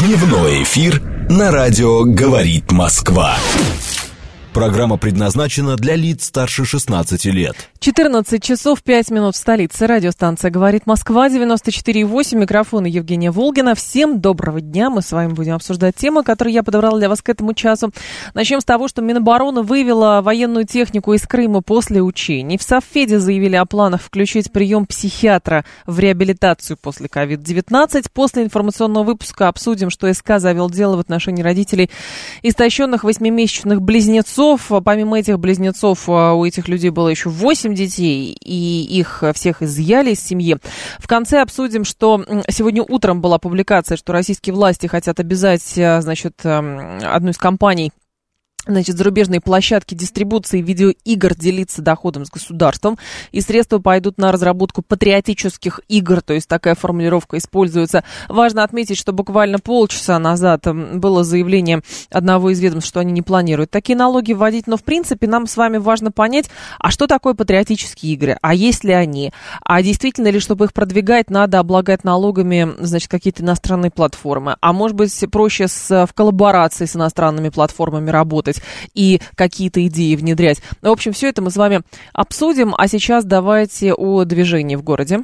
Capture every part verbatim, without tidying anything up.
Дневной эфир на радио «Говорит Москва». Программа предназначена для лиц старше шестнадцати лет. четырнадцать часов пять минут в столице. Радиостанция «Говорит Москва», девяносто четыре и восемь. Микрофон Евгения Волгина. Всем доброго дня. Мы с вами будем обсуждать темы, которые я подобрала для вас к этому часу. Начнем с того, что Минобороны вывела военную технику из Крыма после учений. В Совфеде заявили о планах включить прием психиатра в реабилитацию после ковид девятнадцать. После информационного выпуска обсудим, что СК завел дело в отношении родителей истощенных восьмимесячных близнецов. Помимо этих близнецов, у этих людей было еще восемь детей, и их всех изъяли из семьи. В конце обсудим, что сегодня утром была публикация, что российские власти хотят обязать, значит, одну из компаний, значит, зарубежные площадки дистрибуции видеоигр делиться доходом с государством, и средства пойдут на разработку патриотических игр, то есть такая формулировка используется. Важно отметить, что буквально полчаса назад было заявление одного из ведомств, что они не планируют такие налоги вводить, но в принципе нам с вами важно понять, а что такое патриотические игры, а есть ли они, а действительно ли, чтобы их продвигать, надо облагать налогами, значит, какие-то иностранные платформы, а может быть проще с, в коллаборации с иностранными платформами работать и какие-то идеи внедрять. В общем, все это мы с вами обсудим, а сейчас давайте о движении в городе.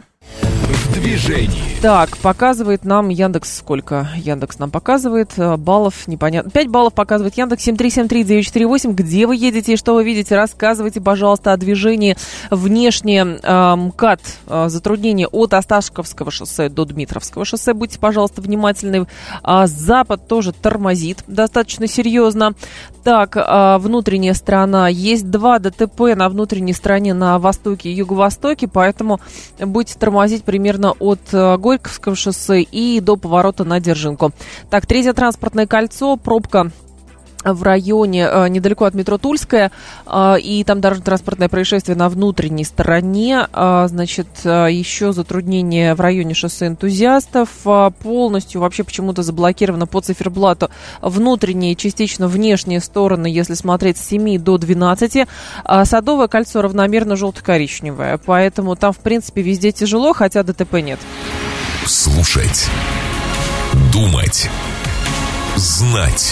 В движении. Так, показывает нам Яндекс сколько? Яндекс нам показывает баллов, непонятно. пять баллов показывает Яндекс. Семь три семь три девять четыре восемь. Где вы едете и что вы видите? Рассказывайте, пожалуйста, о движении внешне. э, МКАД, э, затруднения от Осташковского шоссе до Дмитровского шоссе. Будьте, пожалуйста, внимательны. А Запад тоже тормозит достаточно серьезно. Так, э, внутренняя сторона. Есть два ДТП на внутренней стороне на востоке и юго-востоке, поэтому будете тормозить примерно от э, Горьковского шоссе и до поворота на Дзержинку. Так, третье транспортное кольцо, пробка в районе, э, недалеко от метро Тульская, э, и там дорожно-транспортное происшествие на внутренней стороне, э, значит, э, еще затруднение в районе шоссе Энтузиастов, э, полностью вообще почему-то заблокировано по циферблату внутренние, частично внешние стороны, если смотреть с семи до двенадцати, э, Садовое кольцо равномерно желто-коричневое, поэтому там, в принципе, везде тяжело, хотя ДТП нет. Слушать, думать, знать.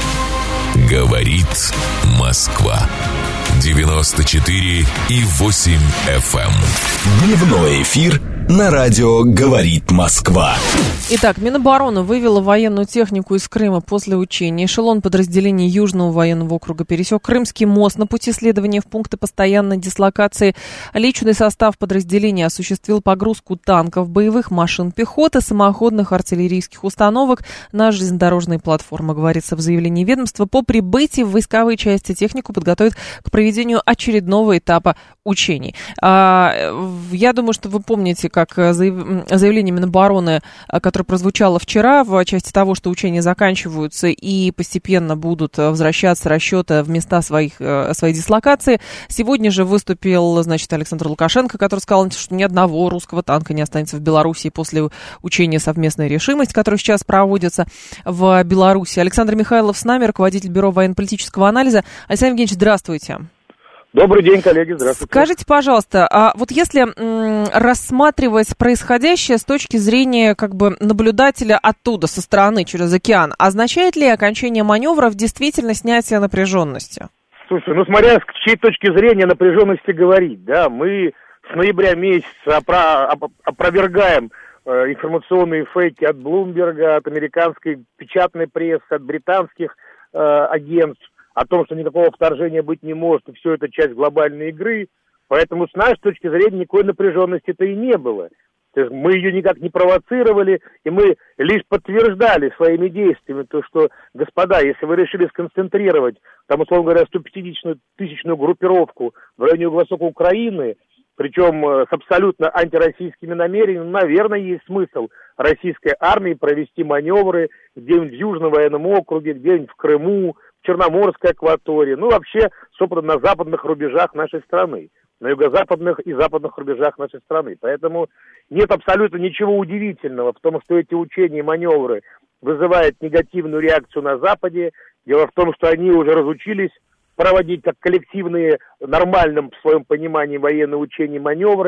Говорит Москва. девяносто четыре и восемь эф эм. Дневной эфир на радио «Говорит Москва». Итак, Минобороны вывела военную технику из Крыма после учения. Эшелон подразделений Южного военного округа пересек Крымский мост на пути следования в пункты постоянной дислокации. Личный состав подразделения осуществил погрузку танков, боевых машин пехоты, самоходных артиллерийских установок на железнодорожные платформы, говорится в заявлении ведомства. По прибытии в войсковые части технику подготовят к проведению очередного этапа учений. Я думаю, что вы помните, как заявление Минобороны, которое прозвучало вчера в части того, что учения заканчиваются и постепенно будут возвращаться расчеты в места своих, своей дислокации. Сегодня же выступил, значит, Александр Лукашенко, который сказал, что ни одного русского танка не останется в Беларуси после учения «Совместная решимость», которое сейчас проводится в Беларуси. Александр Михайлов с нами, руководитель Бюро военно-политического анализа. Александр Евгеньевич, здравствуйте. Добрый день, коллеги, здравствуйте. Скажите, пожалуйста, а вот если м, рассматривать происходящее с точки зрения как бы наблюдателя оттуда, со стороны, через океан, означает ли окончание маневров действительно снятие напряженности? Слушай, ну смотря с чьей точки зрения напряженности говорить, да, мы с ноября месяца опро- оп- опровергаем э, информационные фейки от Блумберга, от американской печатной прессы, от британских э, агентств, о том, что никакого вторжения быть не может, и все это часть глобальной игры. Поэтому с нашей точки зрения никакой напряженности-то и не было. То есть мы ее никак не провоцировали, и мы лишь подтверждали своими действиями то, что, господа, если вы решили сконцентрировать, там, условно говоря, сто пятьдесят тысячную группировку в районе Восточной Украины, причем с абсолютно антироссийскими намерениями, наверное, есть смысл российской армии провести маневры где-нибудь в Южном военном округе, где-нибудь в Крыму, Черноморской акватории, ну вообще, собственно, на западных рубежах нашей страны, на юго-западных и западных рубежах нашей страны. Поэтому нет абсолютно ничего удивительного в том, что эти учения и маневры вызывают негативную реакцию на Западе. Дело в том, что они уже разучились проводить как коллективные, нормальным в своем понимании военные учения и маневры.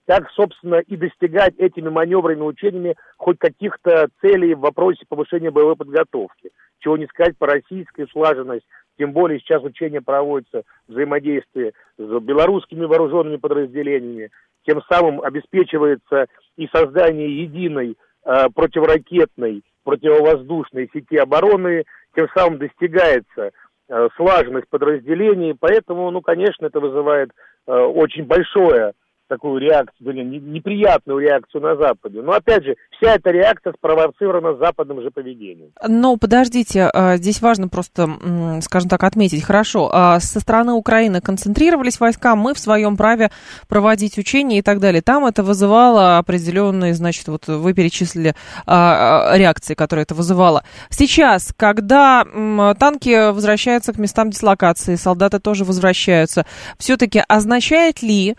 так, собственно, и достигать этими маневрами, учениями хоть каких-то целей в вопросе повышения боевой подготовки. Чего не сказать по российской слаженности, тем более сейчас учения проводятся в взаимодействии с белорусскими вооруженными подразделениями, тем самым обеспечивается и создание единой э, противоракетной, противовоздушной сети обороны, тем самым достигается э, слаженность подразделений, поэтому, ну, конечно, это вызывает э, очень большое такую реакцию, неприятную реакцию на Западе. Но, опять же, вся эта реакция спровоцирована западным же поведением. Но подождите, здесь важно просто, скажем так, отметить. Хорошо, со стороны Украины концентрировались войска, мы в своем праве проводить учения и так далее. Там это вызывало определенные, значит, вот вы перечислили реакции, которые это вызывало. Сейчас, когда танки возвращаются к местам дислокации, солдаты тоже возвращаются, все-таки означает ли,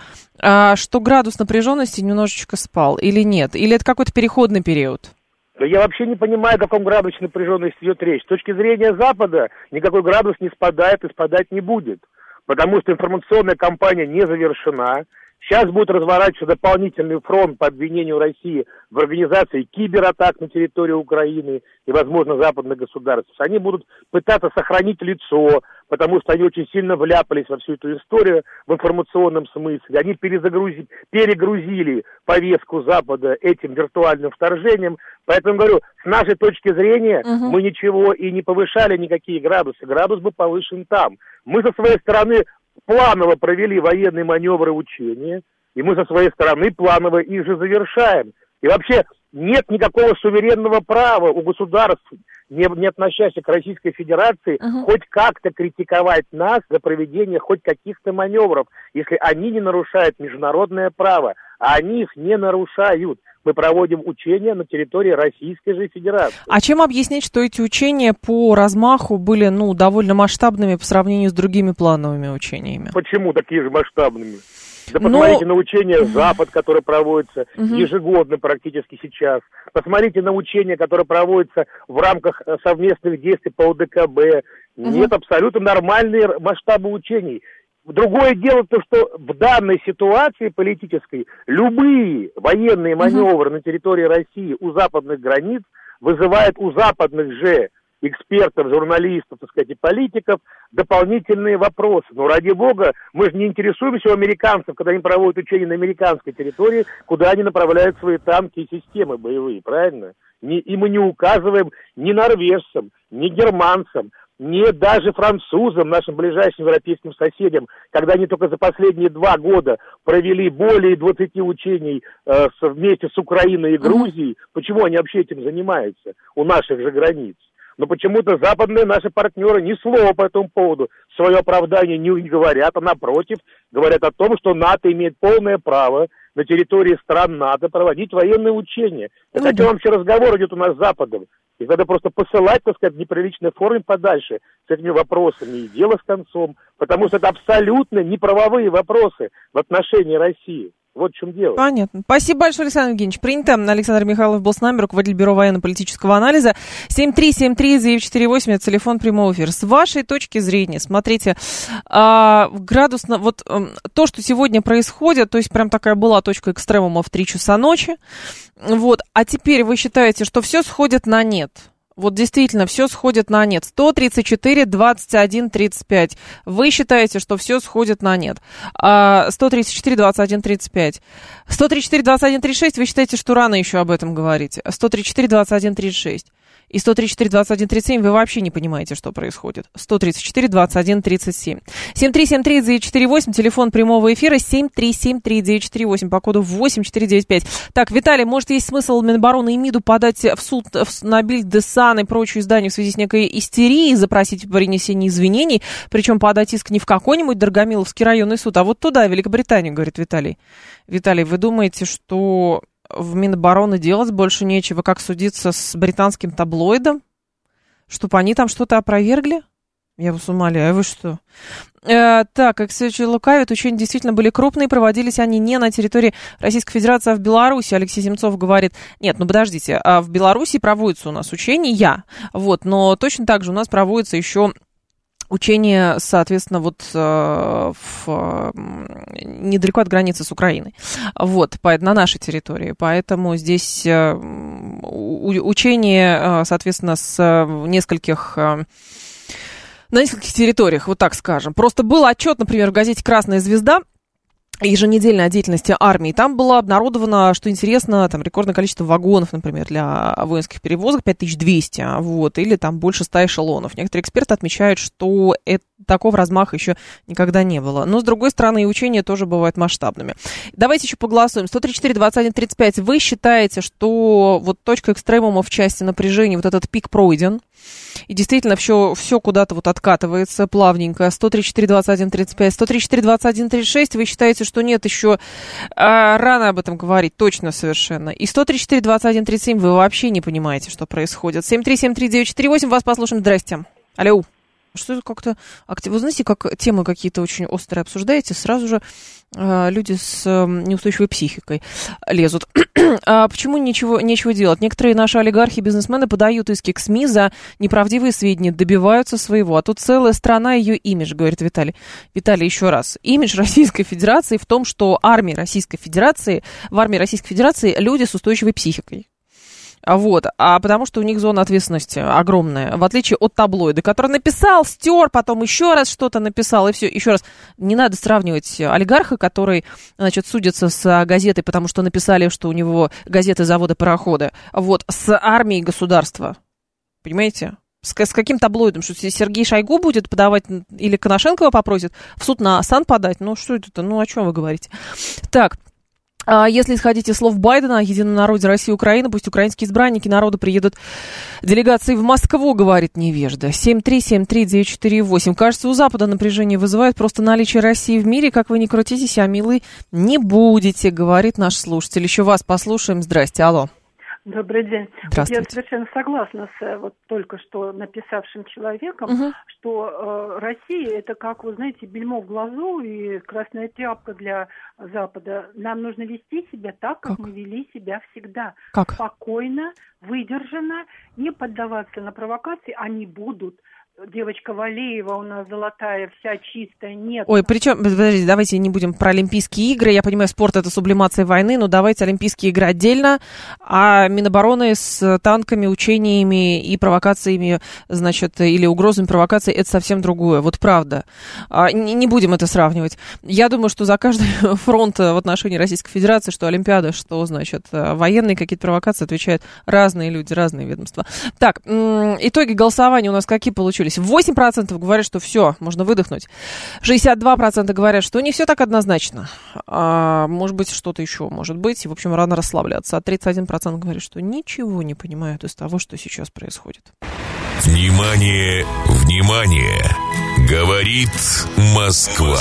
что градус напряженности немножечко спал или нет? Или это какой-то переходный период? Да я вообще не понимаю, о каком градусе напряженности идет речь. С точки зрения Запада никакой градус не спадает и спадать не будет, потому что информационная кампания не завершена. Сейчас будет разворачиваться дополнительный фронт по обвинению России в организации кибератак на территории Украины и, возможно, западных государств. Они будут пытаться сохранить лицо, потому что они очень сильно вляпались во всю эту историю в информационном смысле. Они перезагрузили, перегрузили повестку Запада этим виртуальным вторжением. Поэтому, говорю, с нашей точки зрения угу. мы ничего и не повышали, никакие градусы. Градус был повышен там. Мы со своей стороны планово провели военные маневры, учения, и мы со своей стороны планово их же завершаем. И вообще нет никакого суверенного права у государств, не, не относящихся к Российской Федерации, uh-huh. хоть как-то критиковать нас за проведение хоть каких-то маневров, если они не нарушают международное право, а они их не нарушают. Мы проводим учения на территории Российской же Федерации. А чем объяснить, что эти учения по размаху были, ну, довольно масштабными по сравнению с другими плановыми учениями? Почему такие же масштабными? Да посмотрите Но... на учения «Запад», которые проводятся угу. ежегодно практически сейчас. Посмотрите на учения, которые проводятся в рамках совместных действий по ОДКБ. Угу. Нет, абсолютно нормальные масштабы учений. Другое дело то, что в данной ситуации политической любые военные маневры uh-huh. на территории России у западных границ вызывают у западных же экспертов, журналистов, так сказать, и политиков дополнительные вопросы. Но ради бога, мы же не интересуемся у американцев, когда они проводят учения на американской территории, куда они направляют свои танки и системы боевые, правильно? Не, и мы не указываем ни норвежцам, ни германцам, не даже французам, нашим ближайшим европейским соседям, когда они только за последние два года провели более двадцати учений э, вместе с Украиной и Грузией, mm-hmm. почему они вообще этим занимаются у наших же границ? Но почему-то западные наши партнеры ни слова по этому поводу свое оправдание не говорят, а напротив говорят о том, что НАТО имеет полное право на территории стран НАТО проводить военные учения. Так mm-hmm. о чем вообще разговор идет у нас с Западом? Их надо просто посылать, так сказать, в неприличной форме подальше с этими вопросами, и дело с концом, потому что это абсолютно неправовые вопросы в отношении России. Вот в чем дело. Понятно. Спасибо большое, Александр Евгеньевич. Принято. Александр Михайлов был с нами, руководитель Бюро военно-политического анализа. семь три семь три девять четыре восемь, это телефон прямого эфира. С вашей точки зрения, смотрите, а, градусно, вот а, то, что сегодня происходит, то есть прям такая была точка экстремума в три часа ночи, вот, а теперь вы считаете, что все сходит на нет? Вот действительно, все сходит на нет. сто тридцать четыре двадцать один тридцать пять. Вы считаете, что все сходит на нет. А сто тридцать четыре двадцать один тридцать пять. сто тридцать четыре двадцать один тридцать шесть. Вы считаете, что рано еще об этом говорить. сто тридцать четыре двадцать один тридцать шесть. И сто тридцать четыре двадцать один тридцать семь. Вы вообще не понимаете, что происходит. сто тридцать четыре двадцать один тридцать семь. семь три семь три девять четыре восемь. Телефон прямого эфира семь три семь три девять четыре восемь по коду восемь четыре девять пять. Так, Виталий, может, есть смысл Минобороны и МИДу подать в суд на Бильд, Сан и прочие издания в связи с некой истерией, запросить принесение извинений, причем подать иск не в какой-нибудь Дорогомиловский районный суд, а вот туда, в Великобританию, говорит Виталий. Виталий, вы думаете, что в Минобороны делать больше нечего, как судиться с британским таблоидом? Чтобы они там что-то опровергли? Я вас умоляю, вы что? Э, так, Алексей лукавит, учения действительно были крупные, проводились они не на территории Российской Федерации, а в Беларуси. Алексей Земцов говорит, нет, ну подождите, а в Беларуси проводятся у нас учения, вот, но точно так же у нас проводятся еще Учение, соответственно, вот э, в, недалеко от границы с Украиной, вот, по, на нашей территории. Поэтому здесь э, учение, э, соответственно, с нескольких... Э, на нескольких территориях, вот так скажем. Просто был отчет, например, в газете «Красная звезда», еженедельной о деятельности армии. Там было обнародовано, что интересно, там рекордное количество вагонов, например, для воинских перевозок, пять тысяч двести, вот, или там больше ста эшелонов. Некоторые эксперты отмечают, что это, такого размаха еще никогда не было. Но, с другой стороны, и учения тоже бывают масштабными. Давайте еще поголосуем. сто тридцать четыре двадцать один тридцать пять. Вы считаете, что вот точка экстремума в части напряжения, вот этот пик пройден? И действительно все, все куда-то вот откатывается плавненько. сто тридцать четыре двадцать один тридцать пять, сто тридцать четыре двадцать один тридцать шесть. Вы считаете, что нет, еще а, рано об этом говорить, точно совершенно. И сто тридцать четыре двадцать один тридцать семь вы вообще не понимаете, что происходит. семь три семь три девять четыре восемь, вас послушаем. Здрасте. Алло. Что это как-то активно? Вы знаете, как темы какие-то очень острые обсуждаете, сразу же э, люди с э, неустойчивой психикой лезут. А почему ничего, нечего делать? Некоторые наши олигархи, бизнесмены подают иски к СМИ за неправдивые сведения, добиваются своего. А тут целая страна, ее имидж, говорит Виталий. Виталий, еще раз. Имидж Российской Федерации в том, что армия Российской Федерации, в армии Российской Федерации люди с устойчивой психикой. Вот, а потому что у них зона ответственности огромная, в отличие от таблоида, который написал, стер, потом еще раз что-то написал, и все, еще раз. Не надо сравнивать олигарха, который, значит, судится с газетой, потому что написали, что у него газеты, заводы, пароходы, вот, с армией государства, понимаете? С, с каким таблоидом? Что Сергей Шойгу будет подавать, или Коношенкова попросит в суд на Асан подать? Ну, что это? Ну, о чем вы говорите? Так. Если исходить из слов Байдена о едином народе России и Украины, пусть украинские избранники народа приедут делегации в Москву, говорит невежда. семь три семь три девять четыре восемь. Кажется, у Запада напряжение вызывает просто наличие России в мире. Как вы ни крутитесь, а милый не будете, говорит наш слушатель. Еще вас послушаем. Здрасте, алло. Добрый день. Здравствуйте. Я совершенно согласна с вот только что написавшим человеком, угу. что э, Россия это как, вы знаете, бельмо в глазу и красная тряпка для Запада. Нам нужно вести себя так, как, как? мы вели себя всегда. Как? Спокойно, выдержанно, не поддаваться на провокации, они будут. Девочка Валеева у нас золотая, вся чистая, нет. Ой, причем, подождите, давайте не будем про Олимпийские игры. Я понимаю, спорт — это сублимация войны, но давайте Олимпийские игры отдельно, а Минобороны с танками, учениями и провокациями, значит, или угрозами провокаций — это совсем другое. Вот правда. Не, не будем это сравнивать. Я думаю, что за каждый фронт в отношении Российской Федерации, что Олимпиада, что, значит, военные какие-то провокации, отвечают разные люди, разные ведомства. Так, итоги голосования у нас какие получились? восемь процентов говорят, что все, можно выдохнуть. шестьдесят два процента говорят, что не все так однозначно. А, может быть, что-то еще может быть. И, в общем, рано расслабляться. А тридцать один процент говорят, что ничего не понимают из того, что сейчас происходит. Внимание, внимание! Говорит Москва.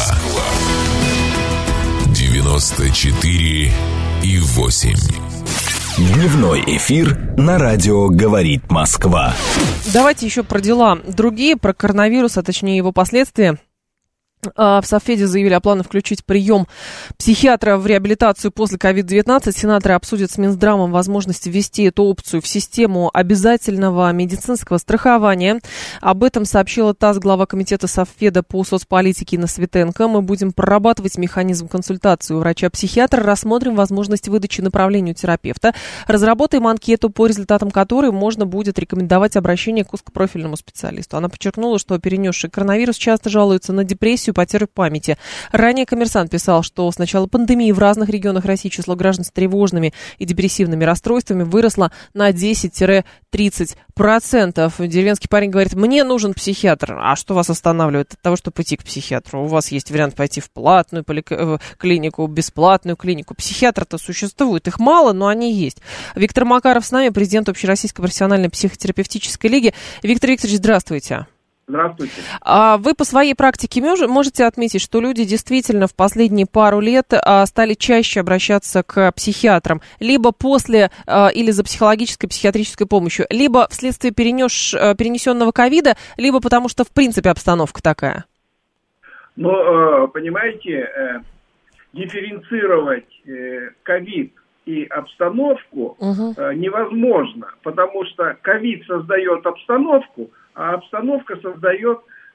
девяносто четыре и восемь. Дневной эфир на радио «Говорит Москва». Давайте еще про дела другие, про коронавирус, а точнее его последствия. В Совфеде заявили о плане включить прием психиатра в реабилитацию после ковид девятнадцать. Сенаторы обсудят с Минздрамом возможность ввести эту опцию в систему обязательного медицинского страхования. Об этом сообщила ТАСС глава комитета Совфеда по соцполитике Инна Светенко. Мы будем прорабатывать механизм консультации у врача-психиатра, рассмотрим возможность выдачи направления у терапевта, разработаем анкету, по результатам которой можно будет рекомендовать обращение к узкопрофильному специалисту. Она подчеркнула, что перенесшие коронавирус часто жалуются на депрессию, потерю памяти. Ранее «Коммерсант» писал, что с начала пандемии в разных регионах России число граждан с тревожными и депрессивными расстройствами выросло на десять-тридцать процентов. Деревенский парень говорит: мне нужен психиатр. А что вас останавливает от того, чтобы пойти к психиатру? У вас есть вариант пойти в платную полик... клинику, бесплатную клинику. Психиатры-то существуют, их мало, но они есть. Виктор Макаров с нами, президент Общероссийской профессиональной психотерапевтической лиги. Виктор Викторович, здравствуйте. Здравствуйте. А вы по своей практике можете отметить, что люди действительно в последние пару лет стали чаще обращаться к психиатрам, либо после или за психологической, психиатрической помощью, либо вследствие перенес, перенесенного ковида, либо потому что в принципе обстановка такая? Ну, понимаете, дифференцировать ковид и обстановку угу. невозможно, потому что ковид создает обстановку, а обстановка создает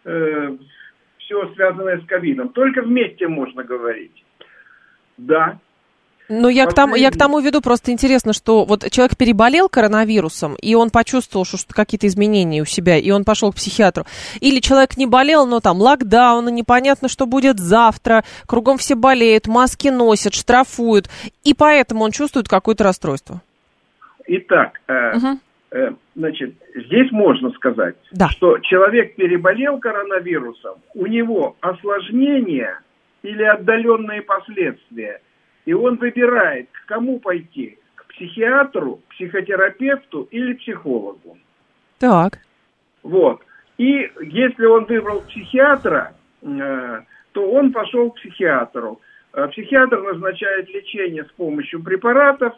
э, все связанное с ковидом. Только вместе можно говорить. Да. Ну, я к, тому, я к тому веду, просто интересно, что вот человек переболел коронавирусом, и он почувствовал, что, что какие-то изменения у себя, и он пошел к психиатру. Или человек не болел, но там локдаун, непонятно, что будет завтра, кругом все болеют, маски носят, штрафуют, и поэтому он чувствует какое-то расстройство. Итак, э, угу. э, значит, здесь можно сказать, да. что человек переболел коронавирусом, у него осложнения или отдаленные последствия, и он выбирает, к кому пойти, к психиатру, психотерапевту или психологу. Так. Вот. И если он выбрал психиатра, э, то он пошел к психиатру. Э, психиатр назначает лечение с помощью препаратов,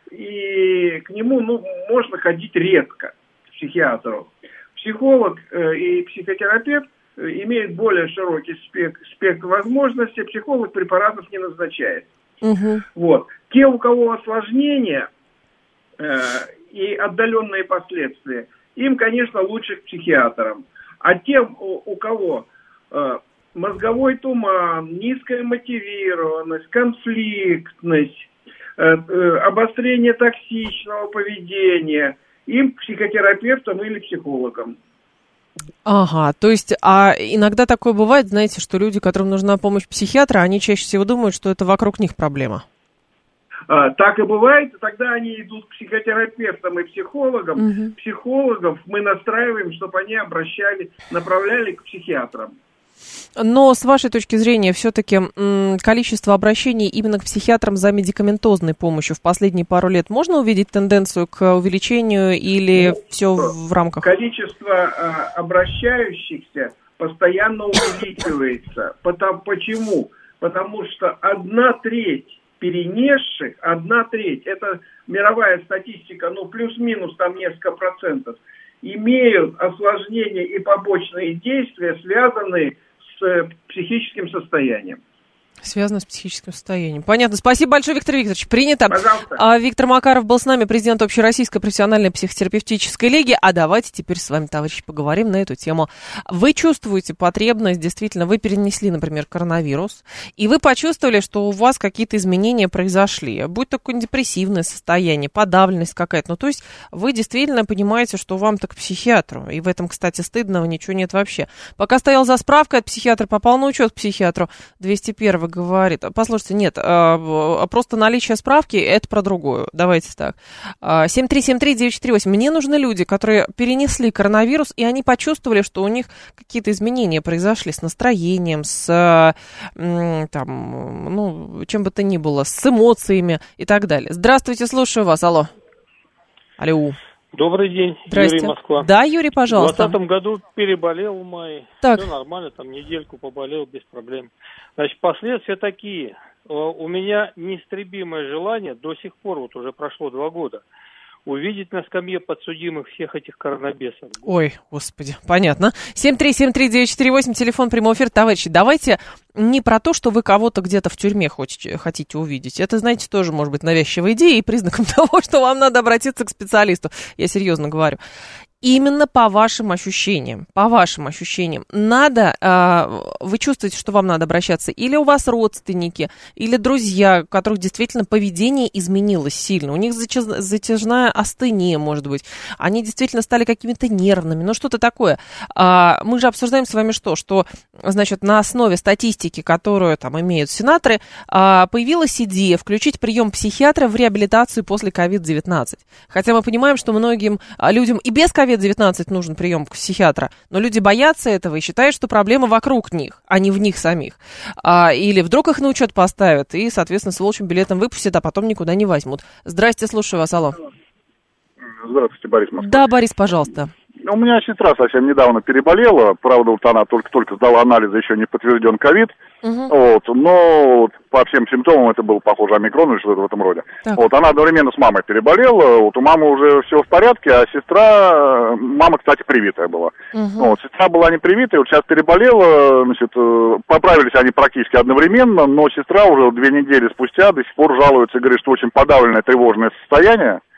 и к нему ну, можно ходить редко, к психиатру. Психолог э, и психотерапевт э, имеют более широкий спектр, спектр возможностей, психолог препаратов не назначает. Угу. Вот. Те, у кого осложнения э, и отдаленные последствия, им, конечно, лучше к психиатрам. А тем, у, у кого э, мозговой туман, низкая мотивированность, конфликтность, э, э, обострение токсичного поведения, им к психотерапевтам или психологам. Ага, то есть, а иногда такое бывает, знаете, что люди, которым нужна помощь психиатра, они чаще всего думают, что это вокруг них проблема. А, так и бывает, тогда они идут к психотерапевтам и психологам. Угу. Психологов мы настраиваем, чтобы они обращали, направляли к психиатрам. Но с вашей точки зрения, все-таки м, количество обращений именно к психиатрам за медикаментозной помощью в последние пару лет можно увидеть тенденцию к увеличению или ну, все в рамках? Количество а, обращающихся постоянно увеличивается. Потому, почему? Потому что одна треть перенесших, одна треть, это мировая статистика, ну плюс-минус там несколько процентов, имеют осложнения и побочные действия, связанные с психическим состоянием. Связано с психическим состоянием. Понятно. Спасибо большое, Виктор Викторович. Принято. Пожалуйста. А, Виктор Макаров был с нами, президент Общероссийской профессиональной психотерапевтической лиги. А давайте теперь с вами, товарищи, поговорим на эту тему. Вы чувствуете потребность, действительно, вы перенесли, например, коронавирус, и вы почувствовали, что у вас какие-то изменения произошли. Будь то какое-нибудь депрессивное состояние, подавленность какая-то. Ну, то есть вы действительно понимаете, что вам-то к психиатру. И в этом, кстати, стыдного ничего нет вообще. Пока стоял за справкой от психиатра, попал на учет к психиатру, двести первый говорит. Послушайте, нет, а, просто наличие справки, это про другое. Давайте так. семь три семь три девять четыре восемь. Мне нужны люди, которые перенесли коронавирус, и они почувствовали, что у них какие-то изменения произошли с настроением, с, там, ну, чем бы то ни было, с эмоциями и так далее. Здравствуйте, слушаю вас. Алло. Алло. Добрый день, Здрасте. Юрий, Москва. Да, Юрий, пожалуйста. В двадцатом году переболел в мае. Так. Все нормально, там недельку поболел без проблем. Значит, последствия такие. У меня неистребимое желание до сих пор, вот уже прошло два года, увидеть на скамье подсудимых всех этих коронабесов. Ой, господи, понятно. семь три семь три девять четыре восемь, телефон прямого эфира. Товарищи, давайте не про то, что вы кого-то где-то в тюрьме хотите, хотите увидеть. Это, знаете, тоже может быть навязчивая идея и признаком того, что вам надо обратиться к специалисту. Я серьезно говорю. Именно по вашим ощущениям, по вашим ощущениям, надо, э, вы чувствуете, что вам надо обращаться, или у вас родственники, или друзья, у которых действительно поведение изменилось сильно, у них затяжная астения, может быть, они действительно стали какими-то нервными, ну что-то такое. А, мы же обсуждаем с вами что, что, значит, на основе статистики, которую там имеют сенаторы, а, появилась идея включить прием психиатра в реабилитацию после ковид девятнадцать. Хотя мы понимаем, что многим людям и без ковид девятнадцать нужен прием психиатра, но люди боятся этого и считают, что проблема вокруг них, а не в них самих. А, или вдруг их на учет поставят и, соответственно, с волчьим билетом выпустят, а потом никуда не возьмут. Здрасте, слушаю вас, алло. Здравствуйте, Борис Москва. Да, Борис, пожалуйста. У меня сестра совсем недавно переболела, правда, вот она только-только сдала анализы, еще не подтвержден ковид, угу. вот, но вот, по всем симптомам это было похоже омикрон или что-то в этом роде. Так. Вот, она одновременно с мамой переболела, вот, у мамы уже все в порядке, а сестра, мама, кстати, привитая была. Угу. Вот, сестра была не привитая, вот сейчас переболела, значит, поправились они практически одновременно, но сестра уже две недели спустя до сих пор жалуется и говорит, что очень подавленное тревожное состояние.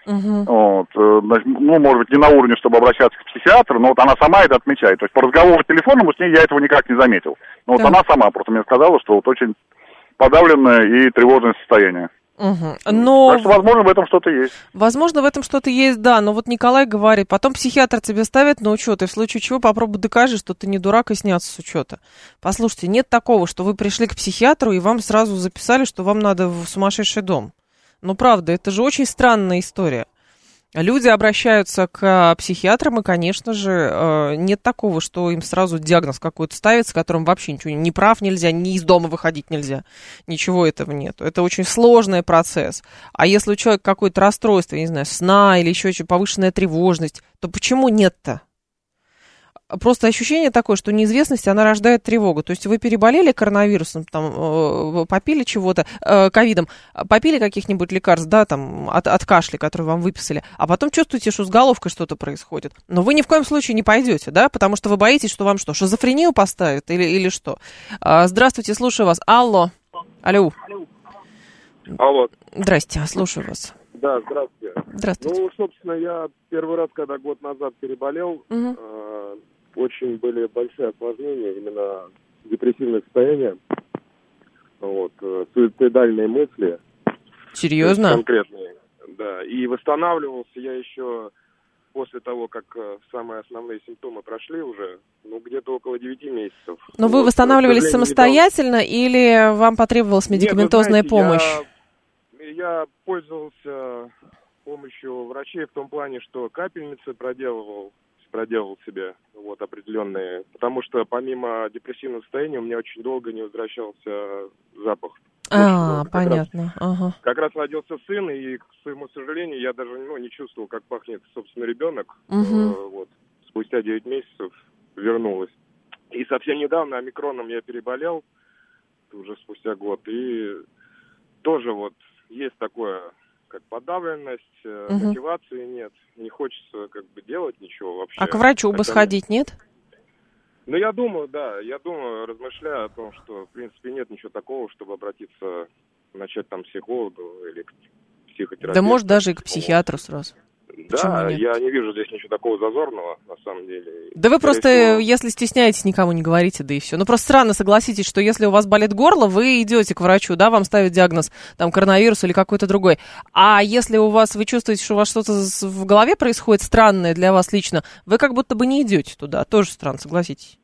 Угу. Вот, ну, может быть, не на уровне, чтобы обращаться к психиатру, но вот она сама это отмечает. То есть по разговору телефонному с ней я этого никак не заметил. Но вот да. она сама просто мне сказала, что вот очень подавленное и тревожное состояние. Угу. Но... Так что, возможно, в этом что-то есть. Возможно, в этом что-то есть, да. Но вот Николай говорит, потом психиатр тебе ставит на учет, и в случае чего попробуй докажи, что ты не дурак и снятся с учета. Послушайте, нет такого, что вы пришли к психиатру, и вам сразу записали, что вам надо в сумасшедший дом. Ну, правда, это же очень странная история. Люди обращаются к психиатрам, и, конечно же, нет такого, что им сразу диагноз какой-то ставится, которым вообще ничего не прав нельзя, ни из дома выходить нельзя. Ничего этого нет. Это очень сложный процесс. А если у человека какое-то расстройство, я не знаю, сна или еще что-то, повышенная тревожность, то почему нет-то? Просто ощущение такое, что неизвестность, она рождает тревогу. То есть вы переболели коронавирусом, там, попили чего-то, ковидом, попили каких-нибудь лекарств, да, там, от, от кашля, которые вам выписали, а потом чувствуете, что с головкой что-то происходит. Но вы ни в коем случае не пойдете, да, потому что вы боитесь, что вам что, шизофрению поставят или, или что? Здравствуйте, слушаю вас. Алло. Алло. Алло. Здрасте, слушаю вас. Да, здравствуйте. Здравствуйте. Ну, собственно, я первый раз, когда год назад переболел, угу. э, очень были большие осложнения, именно депрессивное состояние, вот, э, суицидальные мысли. Серьезно? Конкретные, да. И восстанавливался я еще после того, как э, самые основные симптомы прошли уже, ну, где-то около девяти месяцев. Но вот, вы восстанавливались самостоятельно или вам потребовалась медикаментозная Нет, помощь? Я, я пользовался помощью врачей в том плане, что капельницы проделывал, проделал себе вот определенные, потому что помимо депрессивного состояния у меня очень долго не возвращался запах. А, как понятно. Раз, ага. Как раз родился сын, и, к своему сожалению, я даже ну, не чувствовал, как пахнет, собственно, ребенок. Угу. Э, вот. Спустя девять месяцев вернулась. И совсем недавно омикроном я переболел, уже спустя год, и тоже вот есть такое, как подавленность, угу. мотивации нет, не хочется как бы делать ничего вообще. А к врачу бы сходить, нет? Ну, я думаю, да, я думаю, размышляю о том, что, в принципе, нет ничего такого, чтобы обратиться, начать там к психологу или к психотерапевту. Да, может, даже и к психиатру сразу. Да, я не вижу здесь ничего такого зазорного, на самом деле. Да вы просто, всего... если стесняетесь, никому не говорите, да и все. Ну, просто странно, согласитесь, что если у вас болит горло, вы идете к врачу, да, вам ставят диагноз, там, коронавирус или какой-то другой. А если у вас, вы чувствуете, что у вас что-то в голове происходит странное для вас лично, вы как будто бы не идете туда. Тоже странно, согласитесь.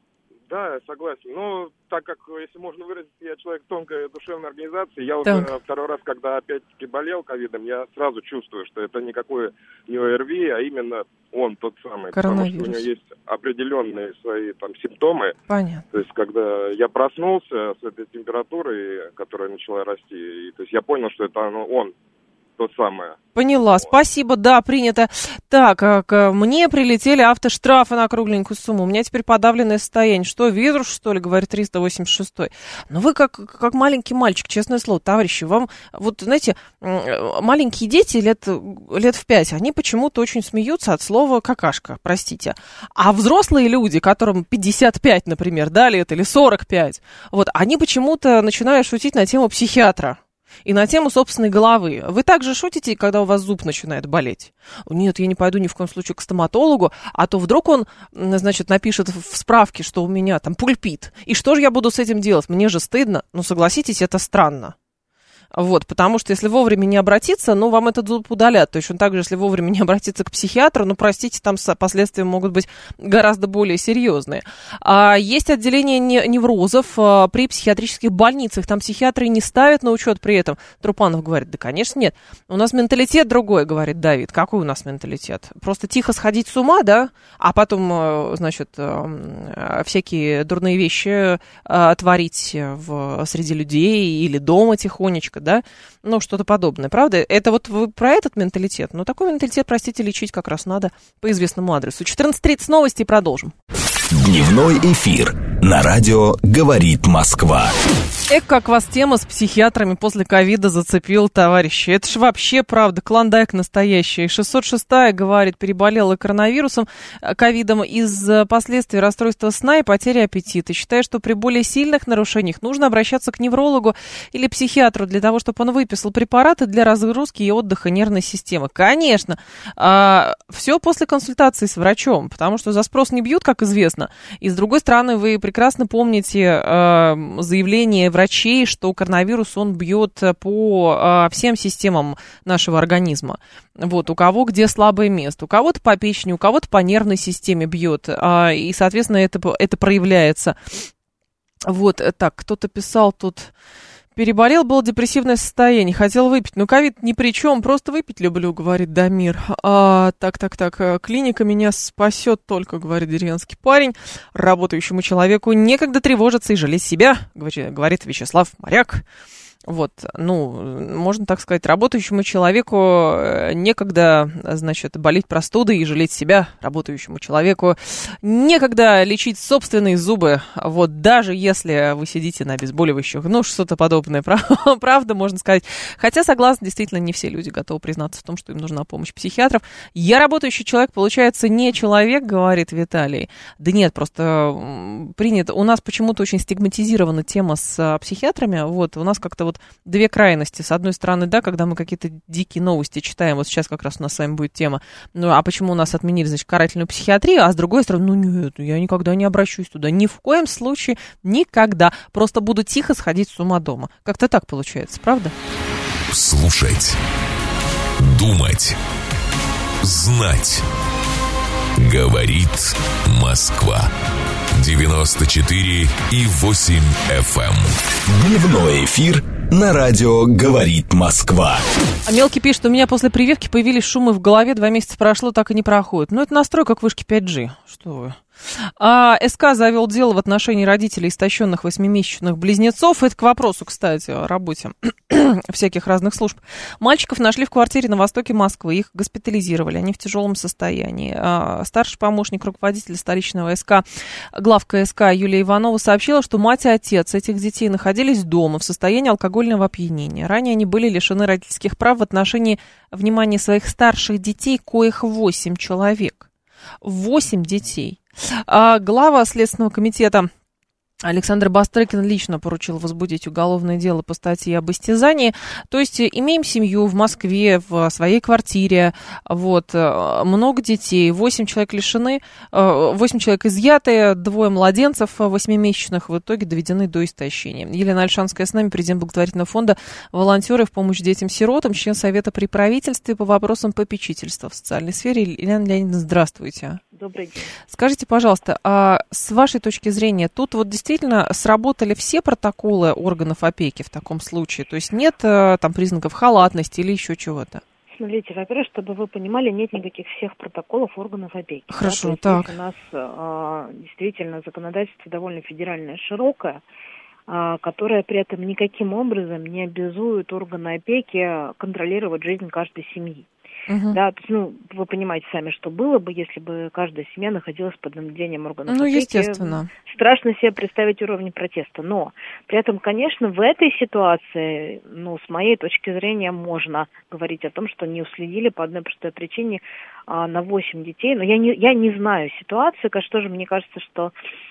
Да, я согласен. Но так как, если можно выразить, я человек тонкой душевной организации, я так. уже второй раз, когда опять-таки болел ковидом, я сразу чувствую, что это никакой не ОРВИ, а именно он тот самый. Потому что у него есть определенные свои там симптомы. Понятно. То есть, когда я проснулся с этой температурой, которая начала расти, и, то есть я понял, что это оно, он. То самое. Поняла, спасибо, да, принято. Так, к мне прилетели автоштрафы на кругленькую сумму. У меня теперь подавленное состояние. Что, вирус, что ли, говорит триста восемьдесят шестой. Ну, вы как, как маленький мальчик, честное слово, товарищи. Вам, вот, знаете, маленькие дети лет, лет в пять, они почему-то очень смеются от слова какашка, простите. А взрослые люди, которым пятьдесят пять, например, да, лет, или сорок пять, вот, они почему-то начинают шутить на тему психиатра. И на тему собственной головы. Вы также шутите, когда у вас зуб начинает болеть? Нет, я не пойду ни в коем случае к стоматологу, а то вдруг он, значит, напишет в справке, что у меня там пульпит. И что же я буду с этим делать? Мне же стыдно. Ну, согласитесь, это странно. Вот, потому что если вовремя не обратиться, ну, вам этот зуб удалят. То есть он также, если вовремя не обратиться к психиатру, ну, простите, там последствия могут быть гораздо более серьезные. А есть отделение неврозов а, при психиатрических больницах. Там психиатры не ставят на учет при этом. Трупанов говорит, да, конечно, нет. У нас менталитет другой, говорит Давид. Какой у нас менталитет? Просто тихо сходить с ума, да? А потом, значит, всякие дурные вещи творить в, среди людей или дома тихонечко, да, ну, что-то подобное, правда? Это вот вы про этот менталитет? Ну, такой менталитет, простите, лечить как раз надо по известному адресу. четырнадцать тридцать новости и продолжим. Дневной эфир на радио «Говорит Москва». Эх, как вас тема с психиатрами после ковида зацепила, товарищи. Это ж вообще, правда, клондайк настоящий. шестьсот шестая, говорит, переболела коронавирусом, ковидом из последствий расстройства сна и потери аппетита. Считаю, что при более сильных нарушениях нужно обращаться к неврологу или психиатру для того, чтобы он выписал препараты для разгрузки и отдыха нервной системы. Конечно, а, все после консультации с врачом, потому что за спрос не бьют, как известно. И с другой стороны, вы прекрасно помните а, заявление врачей, что коронавирус, он бьет по а, всем системам нашего организма. Вот, у кого где слабое место. У кого-то по печени, у кого-то по нервной системе бьет. А, и, соответственно, это, это проявляется. Вот, так, кто-то писал тут... Переболел, было депрессивное состояние, хотел выпить. Ну, ковид ни при чем, просто выпить люблю, говорит Дамир. А, так, так, так, клиника меня спасет только, говорит деревенский парень. Работающему человеку некогда тревожиться и жалеть себя, говорит Вячеслав Моряк. Вот, ну, можно так сказать, работающему человеку некогда, значит, болеть простудой и жалеть себя. Работающему человеку некогда лечить собственные зубы. Вот, даже если вы сидите на обезболивающих, ну, что-то подобное, правда, можно сказать. Хотя, согласна, действительно, не все люди готовы признаться в том, что им нужна помощь психиатров. Я работающий человек, получается, не человек, говорит Виталий. Да нет, просто принято. У нас почему-то очень стигматизирована тема с психиатрами. Вот, у нас как-то вот две крайности. С одной стороны, да, когда мы какие-то дикие новости читаем, вот сейчас как раз у нас с вами будет тема, ну, а почему у нас отменили, значит, карательную психиатрию, а с другой стороны, ну, нет, я никогда не обращусь туда, ни в коем случае, никогда, просто буду тихо сходить с ума дома. Как-то так получается, правда? Слушать, думать, знать. Говорит Москва. девяносто четыре и восемь эф эм. Дневной эфир на радио «Говорит Москва». А Мелкий пишет, у меня после прививки появились шумы в голове, два месяца прошло, так и не проходит. Ну, это настрой, как вышки пять джи. Что вы? А СК завел дело в отношении родителей истощенных восьмимесячных близнецов. Это к вопросу, кстати, о работе всяких разных служб. Мальчиков нашли в квартире на востоке Москвы. Их госпитализировали. Они в тяжелом состоянии. А старший помощник руководителя столичного СК, главка СК Юлия Иванова сообщила, что мать и отец этих детей находились дома в состоянии алкогольного опьянения. Ранее они были лишены родительских прав в отношении внимания своих старших детей, коих восемь человек. Восемь детей. А глава Следственного комитета Александр Бастрыкин лично поручил возбудить уголовное дело по статье об истязании. То есть имеем семью в Москве, в своей квартире, вот, много детей, восемь человек лишены, восемь человек изъяты, двое младенцев восьмимесячных в итоге доведены до истощения. Елена Альшанская с нами, президент благотворительного фонда «Волонтеры в помощь детям-сиротам», член Совета при правительстве по вопросам попечительства в социальной сфере. Елена Леонидовна, здравствуйте. Добрый день. Скажите, пожалуйста, а с вашей точки зрения, тут вот действительно сработали все протоколы органов опеки в таком случае? То есть нет там признаков халатности или еще чего-то? Смотрите, во-первых, чтобы вы понимали, нет никаких всех протоколов органов опеки. Хорошо, да? так. У нас э, действительно законодательство довольно федеральное, широкое, э, которое при этом никаким образом не обязует органы опеки контролировать жизнь каждой семьи. Uh-huh. Да, то есть, ну, вы понимаете сами, что было бы, если бы каждая семья находилась под наблюдением органов ну, опеки. Естественно. Страшно себе представить уровень протеста. Но при этом, конечно, в этой ситуации, ну, с моей точки зрения, можно говорить о том, что не уследили по одной простой причине а, на восемь детей. Но я не, я не знаю ситуации, конечно, тоже мне кажется, что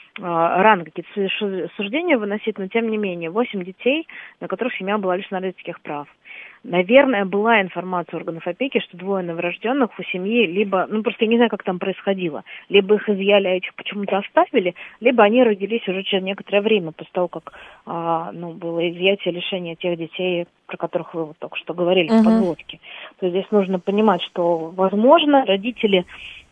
а, рано какие-то суждения выносить, но тем не менее, восемь детей, на которых семья была лишена родительских прав. Наверное, была информация органов опеки, что двое новорожденных у семьи либо, ну просто я не знаю, как там происходило, либо их изъяли, а этих почему-то оставили, либо они родились уже через некоторое время после того, как а, ну, было изъятие, лишение тех детей, про которых вы вот только что говорили, uh-huh. в подводке. То есть здесь нужно понимать, что, возможно, родители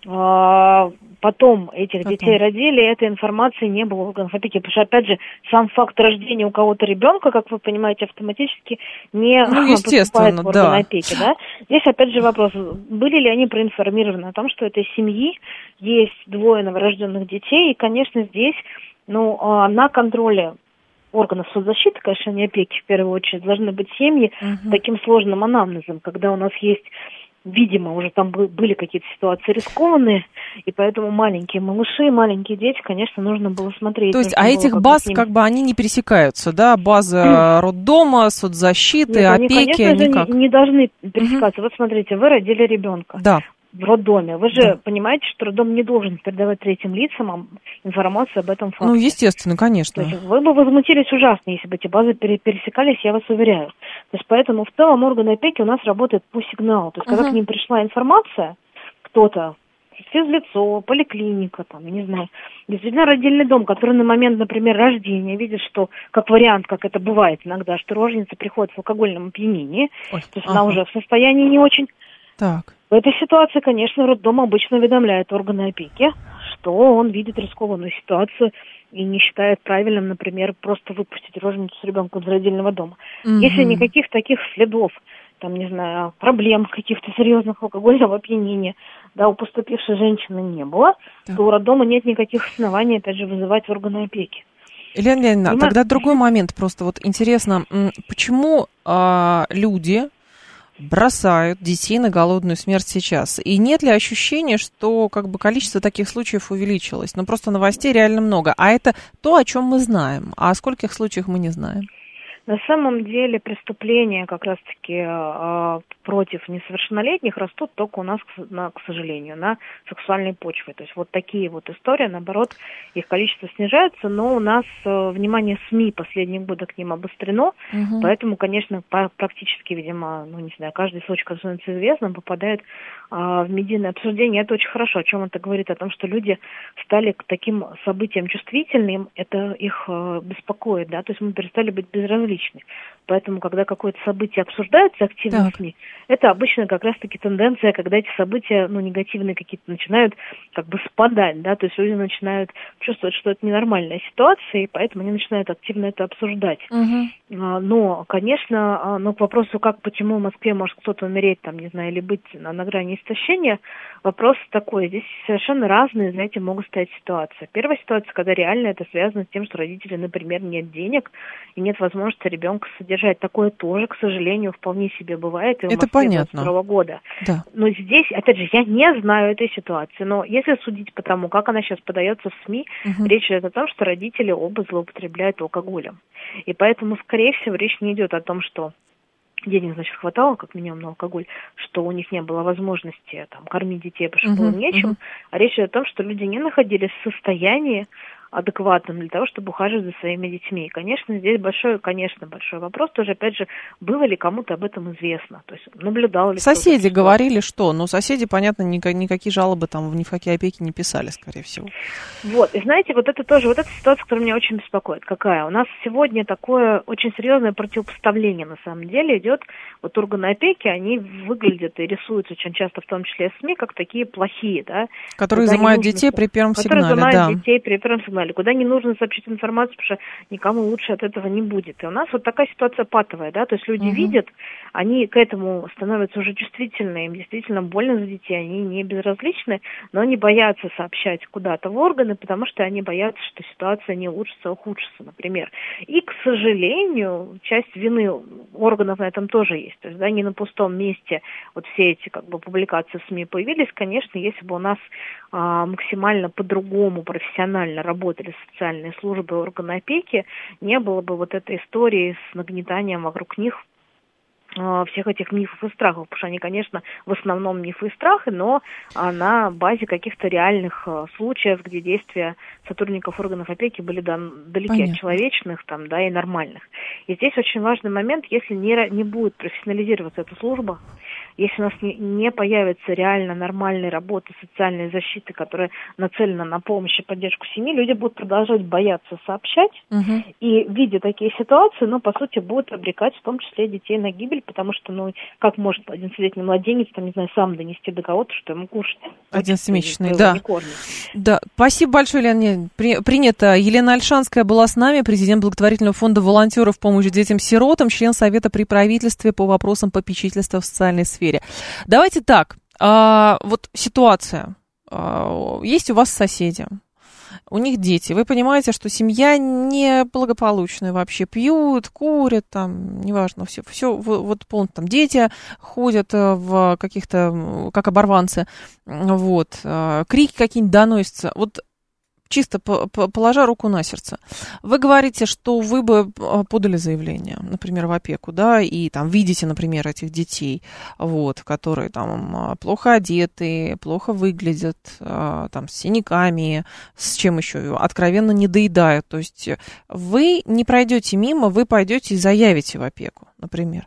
а, потом этих потом. детей родили, этой информации не было в органах опеки, потому что, опять же, сам факт рождения у кого-то ребенка, как вы понимаете, автоматически не ну, поступает в органы да. опеки. Да? Здесь, опять же, вопрос, были ли они проинформированы о том, что у этой семьи есть двое новорожденных детей, и, конечно, здесь ну, на контроле органов соцзащиты, конечно, не опеки, в первую очередь, должны быть семьи uh-huh. с таким сложным анамнезом, когда у нас есть видимо, уже там были какие-то ситуации рискованные, и поэтому маленькие малыши, маленькие дети, конечно, нужно было смотреть. То есть, а этих баз, как бы, они не пересекаются, да? База роддома, соцзащиты, Нет, опеки, они, конечно они же, как? Не, не должны пересекаться. Mm-hmm. Вот смотрите, вы родили ребенка. Да. В роддоме. Вы же да. понимаете, что роддом не должен передавать третьим лицам информацию об этом факте. Ну, естественно, конечно. То есть вы бы возмутились ужасно, если бы эти базы пересекались, я вас уверяю. То есть поэтому в целом органы опеки у нас работают по сигналу. То есть uh-huh. когда к ним пришла информация, кто-то, физлицо, поликлиника, там, я не знаю, действительно родильный дом, который на момент, например, рождения видит, что, как вариант, как это бывает иногда, что роженица приходит в алкогольном опьянении, Ой, то есть ага. она уже в состоянии не очень. Так. В этой ситуации, конечно, роддом обычно уведомляет органы опеки, что он видит рискованную ситуацию и не считает правильным, например, просто выпустить роженицу с ребенком из родильного дома. Mm-hmm. Если никаких таких следов, там, не знаю, проблем каких-то серьезных алкогольного опьянения, да, у поступившей женщины не было, так. то у роддома нет никаких оснований, опять же, вызывать органы опеки. Елена Леонидовна, Понимаете? Тогда другой момент просто вот интересно, почему а, люди бросают детей на голодную смерть сейчас? И нет ли ощущения, что как бы количество таких случаев увеличилось? Ну, просто новостей реально много. А это то, о чем мы знаем. А о скольких случаях мы не знаем? На самом деле преступления как раз-таки э, против несовершеннолетних растут только у нас, к, на, к сожалению, на сексуальной почве. То есть вот такие вот истории, наоборот, их количество снижается, но у нас э, внимание СМИ последние годы к ним обострено, угу. поэтому, конечно, по, практически, видимо, ну не знаю, каждый случай, который становится известным, попадает э, в медийное обсуждение. Это очень хорошо. О чем это говорит? О том, что люди стали к таким событиям чувствительными, это их э, беспокоит, да, то есть мы перестали быть безразличны. Поэтому, когда какое-то событие обсуждается активно в СМИ, это обычно как раз-таки тенденция, когда эти события, ну, негативные какие-то начинают как бы спадать, да, то есть люди начинают чувствовать, что это ненормальная ситуация, и поэтому они начинают активно это обсуждать. Uh-huh. Но, конечно, но к вопросу, как, почему в Москве может кто-то умереть, там, не знаю, или быть на, на грани истощения, вопрос такой, здесь совершенно разные, знаете, могут стоять ситуации. Первая ситуация, когда реально это связано с тем, что родители, например, нет денег и нет возможности ребенка содержать. Такое тоже, к сожалению, вполне себе бывает. И в это Москве двадцать второго года. Да. Но здесь, опять же, я не знаю этой ситуации, но если судить по тому, как она сейчас подается в СМИ, угу. речь идет о том, что родители оба злоупотребляют алкоголем. И поэтому, скорее всего, речь не идет о том, что денег, значит, хватало, как минимум, на алкоголь, что у них не было возможности там, кормить детей, потому что uh-huh, было нечем, uh-huh. а речь идет о том, что люди не находились в состоянии адекватным для того, чтобы ухаживать за своими детьми. И, конечно, здесь большой, конечно, большой вопрос тоже, опять же, было ли кому-то об этом известно, то есть наблюдал ли соседи кто-то. Говорили, что? Ну, соседи, понятно, никак, никакие жалобы там ни в какие опеки не писали, скорее всего. Вот, и знаете, вот это тоже, вот эта ситуация, которая меня очень беспокоит. Какая? У нас сегодня такое очень серьезное противопоставление, на самом деле, идет. Вот органы опеки, они выглядят и рисуются очень часто, в том числе СМИ, как такие плохие, да. Которые изымают детей при первом которые сигнале, изымают да. детей при первом сигнале. Куда не нужно сообщить информацию, потому что никому лучше от этого не будет. И у нас вот такая ситуация патовая, да, то есть люди угу. видят, они к этому становятся уже чувствительны, им действительно больно за детей, они не безразличны, но они боятся сообщать куда-то в органы, потому что они боятся, что ситуация не улучшится, а ухудшится, например. И, к сожалению, часть вины органов на этом тоже есть. То есть, да, не на пустом месте вот все эти как бы публикации в СМИ появились. Конечно, если бы у нас а, максимально по-другому профессионально работали социальные службы, органы опеки, не было бы вот этой истории с нагнетанием вокруг них всех этих мифов и страхов, потому что они, конечно, в основном мифы и страхи, но на базе каких-то реальных случаев, где действия сотрудников органов опеки были далеки Понятно. От человечных там, да, и нормальных. И здесь очень важный момент, если не, не будет профессионализироваться эта служба, если у нас не, не появится реально нормальной работы социальной защиты, которая нацелена на помощь и поддержку семьи, люди будут продолжать бояться сообщать, угу. и, видя такие ситуации, ну, по сути, будут обрекать в том числе детей на гибель, потому что, ну, как может одиннадцатилетний младенец, там, не знаю, сам донести до кого-то, что ему кушать? одиннадцатимесячный, да. Да, спасибо большое, Елена. При, принято. Елена Ольшанская была с нами, президент благотворительного фонда волонтеров «Помощь детям-сиротам», член Совета при правительстве по вопросам попечительства в социальной сфере. Давайте так, а, вот ситуация. А, есть у вас соседи. у них дети. Вы понимаете, что семья неблагополучная вообще. Пьют, курят, там, неважно, все, все вот полно, там дети ходят в каких-то, как оборванцы, вот, крики какие-нибудь доносятся. Вот чисто положа руку на сердце. Вы говорите, что вы бы подали заявление, например, в опеку, да, и там видите, например, этих детей, вот, которые там плохо одеты, плохо выглядят, там, с синяками, с чем еще, откровенно не доедают. То есть вы не пройдете мимо, вы пойдете и заявите в опеку, например.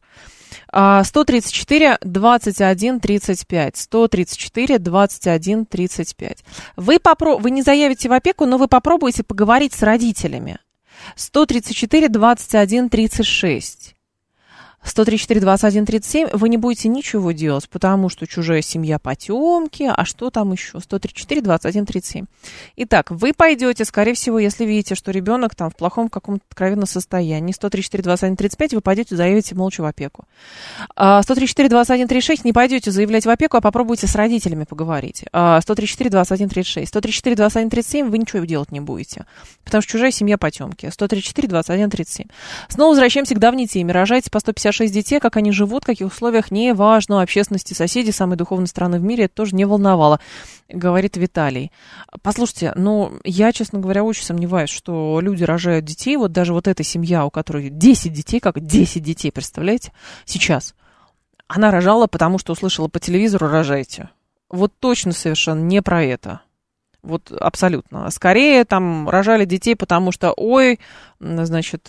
сто тридцать четыре двадцать один тридцать пять. сто тридцать четыре двадцать один тридцать пять. Вы, попро... вы не заявите в опеку, но вы попробуйте поговорить с родителями. сто тридцать четыре двадцать один тридцать шесть. сто тридцать четыре двадцать один тридцать семь. Вы не будете ничего делать, потому что чужая семья потемки. А что там еще? сто тридцать четыре двадцать один тридцать семь. Итак, вы пойдете, скорее всего, если видите, что ребенок там в плохом каком-то откровенном состоянии. сто тридцать четыре двадцать один тридцать пять вы пойдете, заявите молча в опеку. сто тридцать четыре двадцать один тридцать шесть не пойдете заявлять в опеку, а попробуйте с родителями поговорить. сто тридцать четыре двадцать один тридцать шесть. сто тридцать четыре двадцать один тридцать семь вы ничего делать не будете, потому что чужая семья потемки. сто тридцать четыре двадцать один тридцать семь. Снова возвращаемся к давней теме. Рожайте по сто пятьдесят шесть детей, как они живут, в каких условиях, не важно. Общественности соседей самой духовной страны в мире это тоже не волновало, говорит Виталий. Послушайте, ну, я, честно говоря, очень сомневаюсь, что люди рожают детей. Вот даже вот эта семья, у которой десять детей, как десять детей, представляете, сейчас. Она рожала, потому что услышала по телевизору «рожайте». Вот точно совершенно не про это. Вот абсолютно. Скорее там рожали детей, потому что, ой, значит,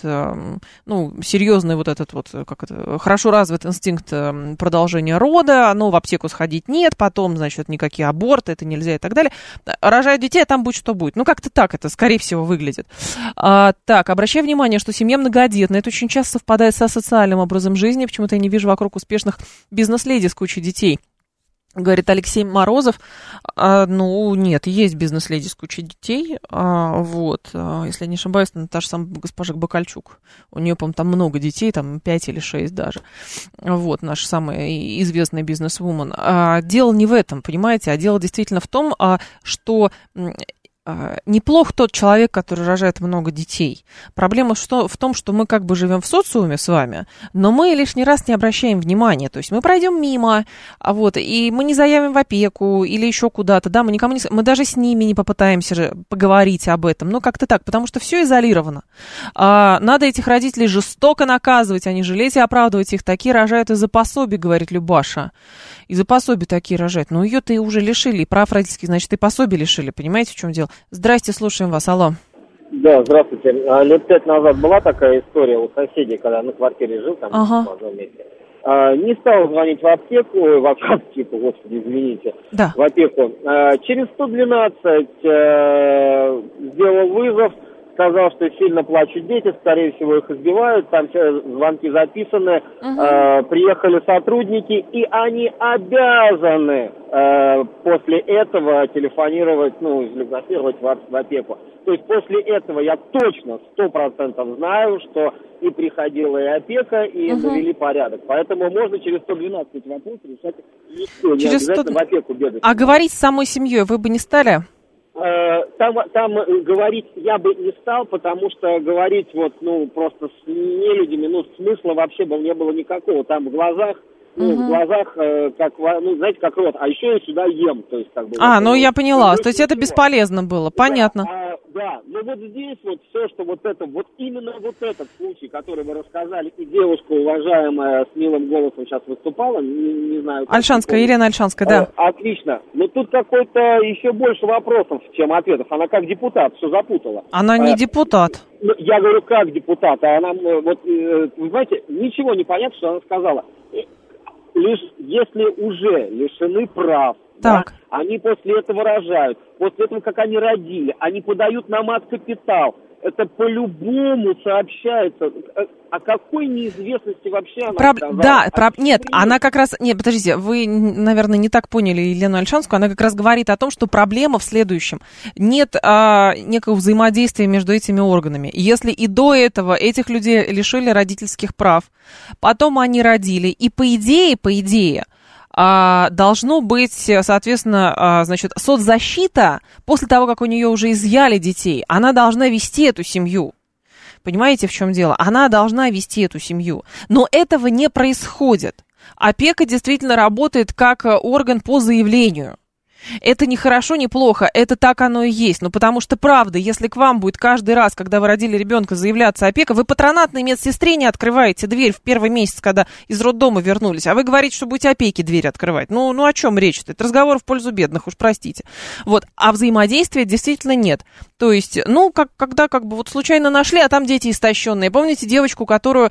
ну, серьезный вот этот вот, как это, хорошо развит инстинкт продолжения рода, но в аптеку сходить нет, потом, значит, никакие аборты, это нельзя и так далее. Рожают детей, а там будет что будет. Ну, как-то так это, скорее всего, выглядит. А, так, обращаю внимание, что семья многодетная, это очень часто совпадает со социальным образом жизни, почему-то я не вижу вокруг успешных бизнес-леди с кучей детей. Говорит Алексей Морозов. А, ну, нет, есть бизнес-леди с кучей детей. А, вот, а, если я не ошибаюсь, ну, та же самая госпожа Бакальчук. У нее, по-моему, там много детей, там пять или шесть даже. Вот, наша самая известная бизнес-вумен. А, дело не в этом, понимаете, а дело действительно в том, а, что... неплох тот человек, который рожает много детей. Проблема что, в том, что мы как бы живем в социуме с вами, но мы лишний раз не обращаем внимания. То есть мы пройдем мимо, а вот, и мы не заявим в опеку или еще куда-то, да, мы никому не, мы даже с ними не попытаемся поговорить об этом. Ну, как-то так, потому что все изолировано. А, надо этих родителей жестоко наказывать, а не жалеть и оправдывать их. Такие рожают из-за пособий, говорит Любаша. Из-за пособий такие рожают. Но ее-то и уже лишили, и прав родительских, значит, и пособий лишили. Понимаете, в чем дело? Здрасте, слушаем вас. Алло. Да, здравствуйте. Лет пять назад была такая история у соседей, когда на квартире жил, там, ага. в одном месте. Не стал звонить в аптеку, в аптеку, господи, извините, да. в опеку. Через сто двенадцать сделал вызов, сказал, что сильно плачут дети, скорее всего, их избивают, там все звонки записаны, угу. э, приехали сотрудники, и они обязаны э, после этого телефонировать, ну, телефонировать в, в опеку. То есть после этого я точно, сто процентов знаю, что и приходила и опека, и угу. завели порядок. Поэтому можно через сто двенадцать вопрос решать легко, не через обязательно сто... в опеку бегать. А говорить с самой семьей вы бы не стали? Там, там говорить я бы не стал, потому что говорить вот, ну, просто с нелюдями, ну, смысла вообще бы не было никакого. Там в глазах, ну, угу. в глазах, э, как, ну, знаете, как рот, а еще я сюда ем, то есть, как бы... А, вот, ну, вот, я поняла, вот, то есть это бесполезно было, понятно. Да, а, да, но вот здесь вот все, что вот это, вот именно вот этот случай, который вы рассказали, и девушка, уважаемая, с милым голосом сейчас выступала, не, не знаю... Альшанская, Елена Альшанская, да. А, отлично, но тут какой-то еще больше вопросов, чем ответов. Она как депутат все запутала. Она не а, депутат. Я говорю, как депутат, а она, вот, вы знаете, ничего не понятно, что она сказала. Лишь если уже лишены прав, да, они после этого рожают, после этого, как они родили, они подают на мат-капитал, это по-любому сообщается. О какой неизвестности вообще она про... сказала? Да, про... нет, она как раз... Нет, подождите, вы, наверное, не так поняли Елену Альшанскую. Она как раз говорит о том, что проблема в следующем. Нет а, некого взаимодействия между этими органами. Если и до этого этих людей лишили родительских прав, потом они родили, и по идее, по идее, а, должно быть, соответственно, а, значит, соцзащита, после того, как у нее уже изъяли детей, она должна вести эту семью. Понимаете, в чем дело? Она должна вести эту семью. Но этого не происходит. Опека действительно работает как орган по заявлению. Это не хорошо, не плохо, это так оно и есть. Ну, потому что, правда, если к вам будет каждый раз, когда вы родили ребенка, заявляться опека, вы патронатной медсестре не открываете дверь в первый месяц, когда из роддома вернулись, а вы говорите, что будете опеки дверь открывать. Ну, ну о чем речь-то? Это разговор в пользу бедных, уж простите. Вот. А взаимодействия действительно нет. То есть, ну, как, когда как бы вот случайно нашли, а там дети истощенные. Помните девочку, которую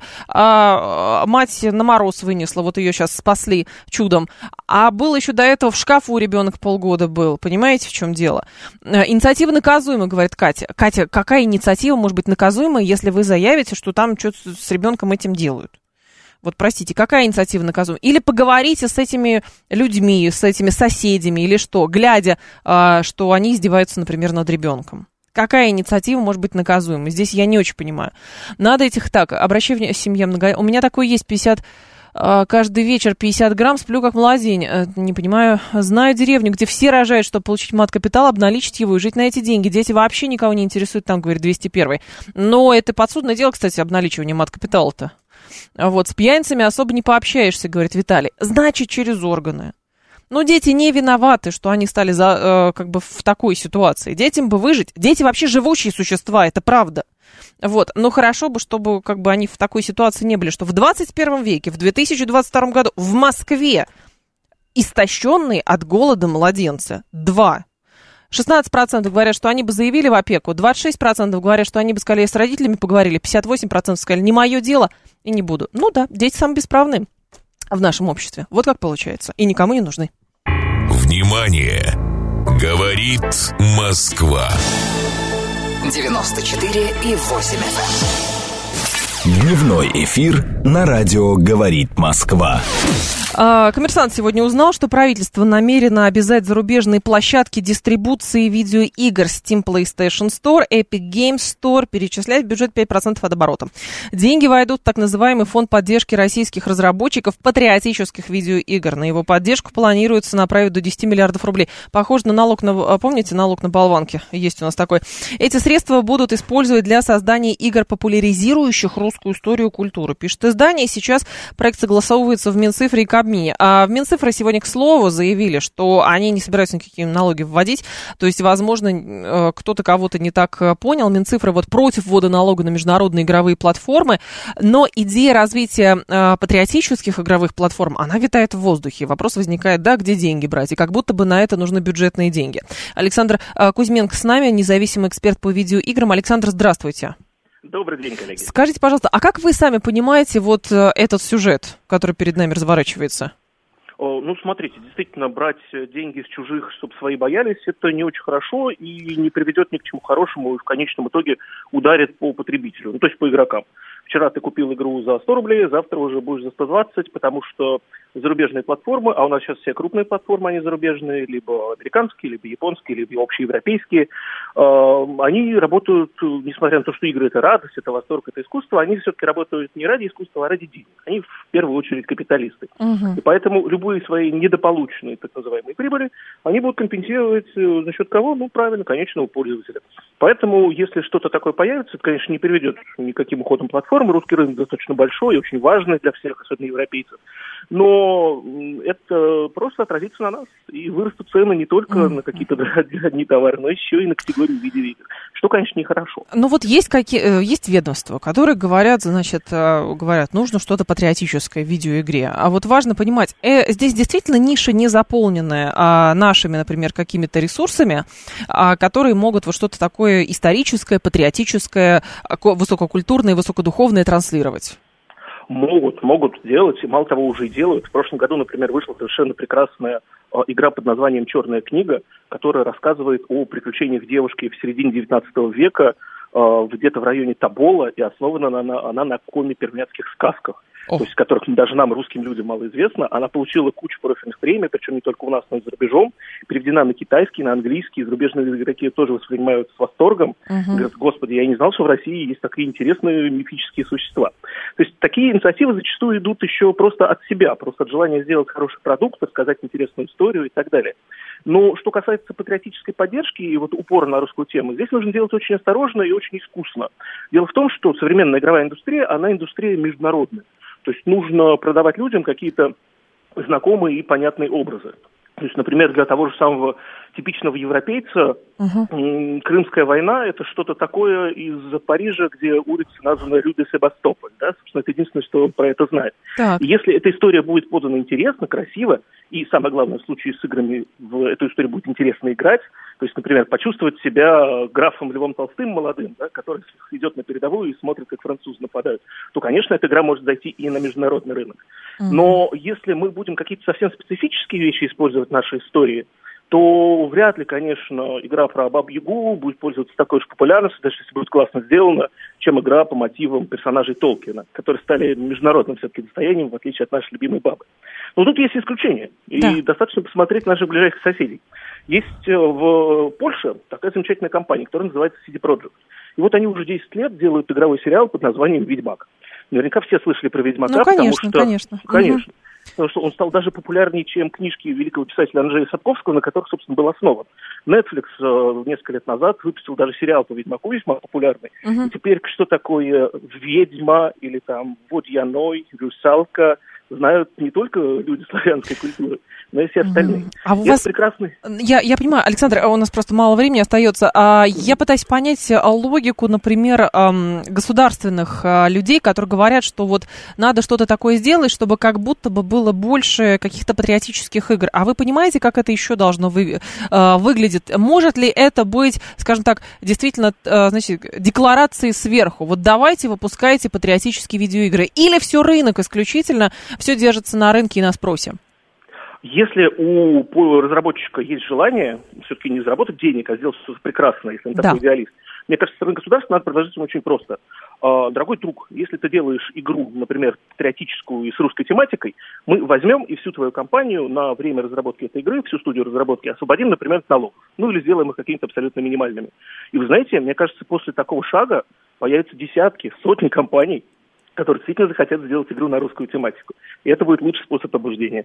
а, мать на мороз вынесла, вот ее сейчас спасли чудом. А был еще до этого в шкафу ребенок полгода был. Понимаете, в чем дело? Инициатива наказуема, говорит Катя. Катя, какая инициатива может быть наказуема, если вы заявите, что там что-то с ребенком этим делают? Вот, простите, какая инициатива наказуема? Или поговорите с этими людьми, с этими соседями, или что, глядя, что они издеваются, например, над ребенком. Какая инициатива может быть наказуема? Здесь я не очень понимаю. Надо этих так, обращение к семье много. У меня такое есть пятьдесят... Каждый вечер пятьдесят грамм, сплю как младень. Не понимаю. Знаю деревню, где все рожают, чтобы получить мат-капитал, обналичить его и жить на эти деньги. Дети вообще никого не интересуют, там, говорит, двести первый. Но это подсудное дело, кстати, обналичивание мат-капитала-то. Вот, с пьяницами особо не пообщаешься, говорит Виталий. Значит, через органы. Но дети не виноваты, что они стали за, э, как бы в такой ситуации. Детям бы выжить. Дети вообще живучие существа, это правда. Вот, но хорошо бы, чтобы как бы они в такой ситуации не были, что в двадцать первом веке, в две тысячи двадцать втором году в Москве истощенные от голода младенцы два. шестнадцать процентов говорят, что они бы заявили в опеку, двадцать шесть процентов говорят, что они бы скорее с родителями поговорили, пятьдесят восемь процентов сказали, не мое дело и не буду. Ну да, дети самые бесправные в нашем обществе. Вот как получается. И никому не нужны. Внимание! Говорит Москва. девяносто четыре и восемь эф эм. Дневной эфир на радио «Говорит Москва». Коммерсант сегодня узнал, что правительство намерено обязать зарубежные площадки дистрибуции видеоигр Steam PlayStation Store, Epic Games Store перечислять в бюджет пять процентов от оборота. Деньги войдут в так называемый фонд поддержки российских разработчиков патриотических видеоигр. На его поддержку планируется направить до десять миллиардов рублей. Похоже на налог на... Помните, налог на болванки? Есть у нас такой. Эти средства будут использовать для создания игр, популяризирующих русскую историю и культуру. Пишет издание. Сейчас проект согласовывается в Минцифре и Кабмине. А в Минцифре сегодня, к слову, заявили, что они не собираются никакие налоги вводить. То есть, возможно, кто-то кого-то не так понял. Минцифра вот против ввода налога на международные игровые платформы. Но идея развития патриотических игровых платформ, она витает в воздухе. Вопрос возникает, да, где деньги брать? И как будто бы на это нужны бюджетные деньги. Александр Кузьменко с нами, независимый эксперт по видеоиграм. Александр, здравствуйте. Добрый день, коллеги. Скажите, пожалуйста, а как вы сами понимаете вот этот сюжет, который перед нами разворачивается? О, ну, смотрите, действительно, брать деньги с чужих, чтобы свои боялись, это не очень хорошо и не приведет ни к чему хорошему, и в конечном итоге ударит по потребителю, ну, то есть по игрокам. Вчера ты купил игру за сто рублей, завтра уже будешь за сто двадцать, потому что зарубежные платформы, а у нас сейчас все крупные платформы, они зарубежные, либо американские, либо японские, либо общеевропейские, э, они работают, несмотря на то, что игры — это радость, это восторг, это искусство, они все-таки работают не ради искусства, а ради денег. Они в первую очередь капиталисты. Uh-huh. И поэтому любые свои недополученные, так называемые, прибыли, они будут компенсировать за счет кого? Ну, правильно, конечного пользователя. Поэтому, если что-то такое появится, это, конечно, не приведет никаким уходом платформы. Русский рынок достаточно большой и очень важный для всех, особенно европейцев. Но это просто отразится на нас. И вырастут цены не только mm-hmm. на какие-то одни товары, но еще и на категорию видеоигр. Что, конечно, нехорошо. Ну вот есть, какие, есть ведомства, которые говорят, значит, говорят, нужно что-то патриотическое в видеоигре. А вот важно понимать, э, здесь действительно ниша не заполненная а, нашими, например, какими-то ресурсами, а, которые могут вот что-то такое историческое, патриотическое, высококультурное, высокодуховное транслировать. Могут, могут делать, и мало того, уже и делают. В прошлом году, например, вышла совершенно прекрасная э, игра под названием «Черная книга», которая рассказывает о приключениях девушки в середине девятнадцатого века, э, где-то в районе Тобола, и основана она, она на коми-пермяцких сказках. то есть которых даже нам, русским людям, мало известно. Она получила кучу профильных премий, причем не только у нас, но и за рубежом. Переведена на китайский, на английский. Зарубежные игроки тоже воспринимают с восторгом. Uh-huh. Говорят, господи, я не знал, что в России есть такие интересные мифические существа. То есть такие инициативы зачастую идут еще просто от себя, просто от желания сделать хороший продукт, рассказать интересную историю и так далее. Но что касается патриотической поддержки и вот упора на русскую тему, здесь нужно делать очень осторожно и очень искусно. Дело в том, что современная игровая индустрия, она индустрия международная. То есть нужно продавать людям какие-то знакомые и понятные образы. То есть, например, для того же самого типичного европейца uh-huh. Крымская война – это что-то такое из Парижа, где улица названа Рю де Себастополь. Да? Собственно, это единственное, что он про это знает. Так. И если эта история будет подана интересно, красиво, и самое главное, в случае с играми в эту историю будет интересно играть, то есть, например, почувствовать себя графом Львом Толстым молодым, да, который идет на передовую и смотрит, как французы нападают, то, конечно, эта игра может зайти и на международный рынок. Uh-huh. Но если мы будем какие-то совсем специфические вещи использовать в нашей истории, то вряд ли, конечно, игра про Бабу-Ягу будет пользоваться такой же популярностью, даже если будет классно сделана, чем игра по мотивам персонажей Толкина, которые стали международным все-таки достоянием, в отличие от нашей любимой Бабы. Но тут есть исключения, и да. достаточно посмотреть наших ближайших соседей. Есть в Польше такая замечательная компания, которая называется си ди Projekt. И вот они уже десять лет делают игровой сериал под названием «Ведьмак». Наверняка все слышали про «Ведьмака», ну, конечно, потому что... конечно. Конечно. Угу. Потому что он стал даже популярнее, чем книжки великого писателя Анджея Сапковского, на которых, собственно, был основан. Netflix э, несколько лет назад выпустил даже сериал по Ведьмаку, весьма популярный. Uh-huh. И теперь что такое «Ведьма» или там «Водьяной», «Русалка» знают не только люди славянской культуры, но и все остальные. Mm-hmm. А у вас... прекрасный... я, я понимаю, Александр, у нас просто мало времени остается. А я пытаюсь понять логику, например, государственных людей, которые говорят, что вот надо что-то такое сделать, чтобы как будто бы было больше каких-то патриотических игр. А вы понимаете, как это еще должно вы, выглядеть? Может ли это быть, скажем так, действительно, значит, декларацией сверху? Вот давайте выпускайте патриотические видеоигры. Или все рынок исключительно, все держится на рынке и на спросе? Если у разработчика есть желание все-таки не заработать денег, а сделать что-то прекрасное, если он да. такой идеалист, мне кажется, со стороны государства надо предложить ему очень просто. Дорогой друг, если ты делаешь игру, например, патриотическую и с русской тематикой, мы возьмем и всю твою компанию на время разработки этой игры, всю студию разработки освободим, например, от налогов. Ну или сделаем их какими-то абсолютно минимальными. И вы знаете, мне кажется, после такого шага появятся десятки, сотни компаний, которые действительно захотят сделать игру на русскую тематику. И это будет лучший способ побуждения.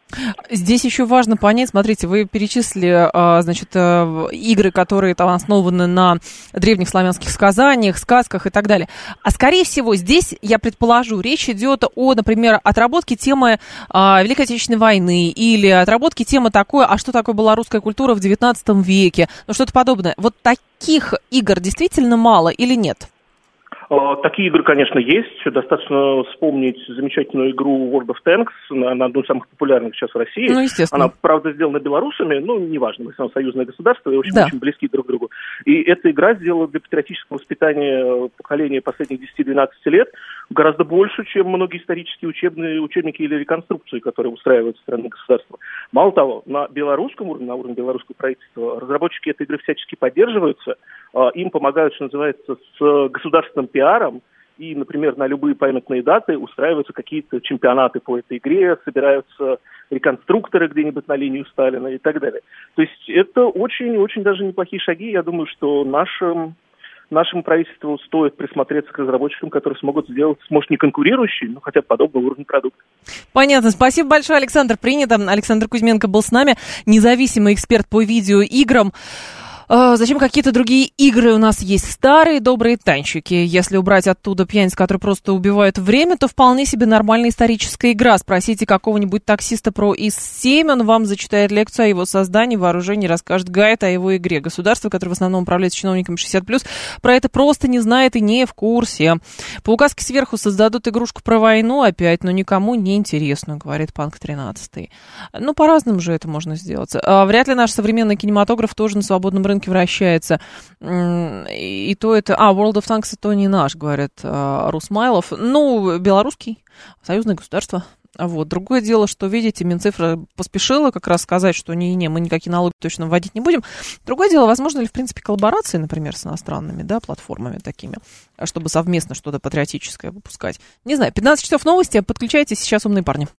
Здесь еще важно понять, смотрите, вы перечислили, значит, игры, которые там основаны на древних славянских сказаниях, сказках и так далее. А скорее всего, здесь, я предположу, речь идет о, например, отработке темы Великой Отечественной войны или отработке темы такой, а что такое была русская культура в девятнадцатом веке, ну что-то подобное. Вот таких игр действительно мало или нет? Такие игры, конечно, есть. Достаточно вспомнить замечательную игру World of Tanks, она одна из самых популярных сейчас в России. Ну, естественно. Она, правда, сделана белорусами, но неважно, мы все равно союзное государство и очень, да. очень близки друг к другу. И эта игра сделала для патриотического воспитания поколения последних десяти-двенадцати лет гораздо больше, чем многие исторические учебные, учебники или реконструкции, которые устраивают страны государства. Мало того, на белорусском уровне, на уровне белорусского правительства, разработчики этой игры всячески поддерживаются, им помогают, что называется, с государственным пиаром, и, например, на любые памятные даты устраиваются какие-то чемпионаты по этой игре, собираются реконструкторы где-нибудь на линию Сталина и так далее. То есть это очень-очень даже неплохие шаги. Я думаю, что нашим, нашему правительству стоит присмотреться к разработчикам, которые смогут сделать, может, не конкурирующий, но хотя бы подобного уровня продукт. Понятно. Спасибо большое, Александр. Принято. Александр Кузьменко был с нами, независимый эксперт по видеоиграм. Зачем какие-то другие игры у нас есть? Старые добрые танчики. Если убрать оттуда пьяниц, которые просто убивают время, то вполне себе нормальная историческая игра. Спросите какого-нибудь таксиста про ИС семь, он вам зачитает лекцию о его создании, вооружении, расскажет гайд о его игре. Государство, которое в основном управляется чиновниками шестьдесят плюс, про это просто не знает и не в курсе. По указке сверху создадут игрушку про войну опять, но никому не интересно, говорит Панк тринадцатый. Ну, по-разному же это можно сделать. Вряд ли наш современный кинематограф тоже на свободном рынке вращается. И то это... А, World of Tanks это не наш, говорит Русмайлов. Ну, белорусский, союзное государство. Вот. Другое дело, что, видите, Минцифра поспешила как раз сказать, что не-не, мы никакие налоги точно вводить не будем. Другое дело, возможно ли, в принципе, коллаборации, например, с иностранными, да, платформами такими, чтобы совместно что-то патриотическое выпускать. Не знаю, пятнадцать часов новости, подключайтесь, сейчас «Умные парни».